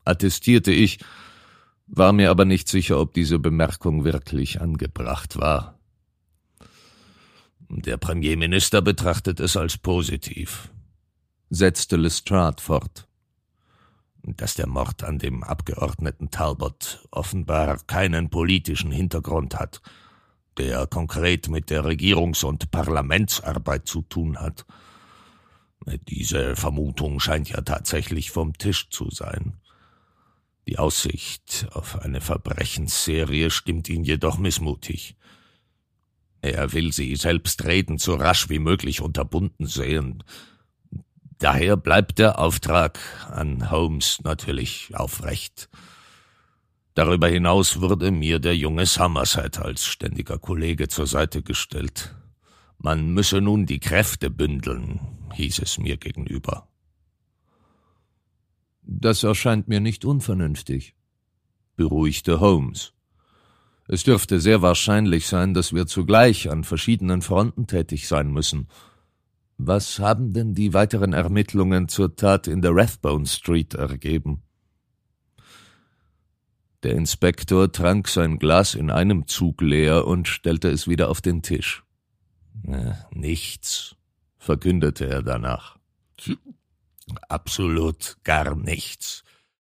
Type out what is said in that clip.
attestierte ich, war mir aber nicht sicher, ob diese Bemerkung wirklich angebracht war. Der Premierminister betrachtet es als positiv, setzte Lestrade fort. Dass der Mord an dem Abgeordneten Talbot offenbar keinen politischen Hintergrund hat, der konkret mit der Regierungs- und Parlamentsarbeit zu tun hat. Diese Vermutung scheint ja tatsächlich vom Tisch zu sein. Die Aussicht auf eine Verbrechensserie stimmt ihn jedoch missmutig. Er will sie selbstredend so rasch wie möglich unterbunden sehen. Daher bleibt der Auftrag an Holmes natürlich aufrecht. Darüber hinaus wurde mir der junge Somerset als ständiger Kollege zur Seite gestellt. Man müsse nun die Kräfte bündeln, hieß es mir gegenüber. Das erscheint mir nicht unvernünftig, beruhigte Holmes. Es dürfte sehr wahrscheinlich sein, dass wir zugleich an verschiedenen Fronten tätig sein müssen. Was haben denn die weiteren Ermittlungen zur Tat in der Rathbone Street ergeben? Der Inspektor trank sein Glas in einem Zug leer und stellte es wieder auf den Tisch. Nichts, verkündete er danach. Absolut gar nichts.